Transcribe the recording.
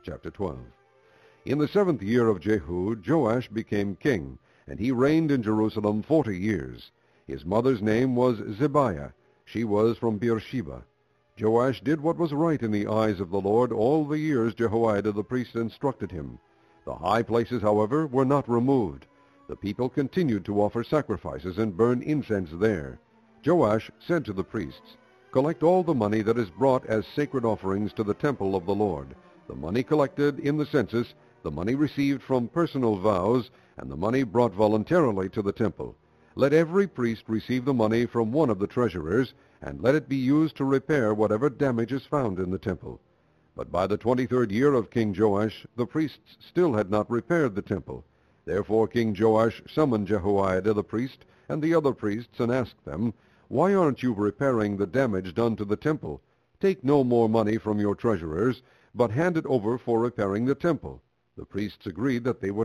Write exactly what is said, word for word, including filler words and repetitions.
chapter twelve. In the seventh year of Jehu, Joash became king, and he reigned in Jerusalem forty years. His mother's name was Zibiah. She was from Beersheba. Joash did what was right in the eyes of the Lord all the years Jehoiada the priest instructed him. The high places, however, were not removed. The people continued to offer sacrifices and burn incense there. Joash said to the priests, "Collect all the money that is brought as sacred offerings to the temple of the Lord, the money collected in the census, the money received from personal vows, and the money brought voluntarily to the temple. Let every priest receive the money from one of the treasurers, and let it be used to repair whatever damage is found in the temple." But by the twenty-third year of King Joash, the priests still had not repaired the temple. Therefore King Joash summoned Jehoiada the priest and the other priests and asked them, "Why aren't you repairing the damage done to the temple? Take no more money from your treasurers, but hand it over for repairing the temple." The priests agreed that they would